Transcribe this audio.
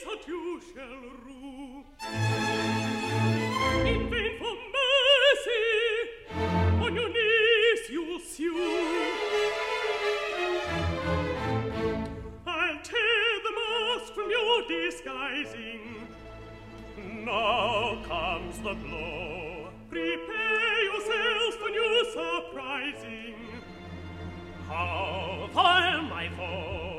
that you shall rue. In vain for mercy, on your knees you'll sue. I'll tear the mask from your disguising. Now comes the blow. Prepare yourselves for new surprising. How vile my foe!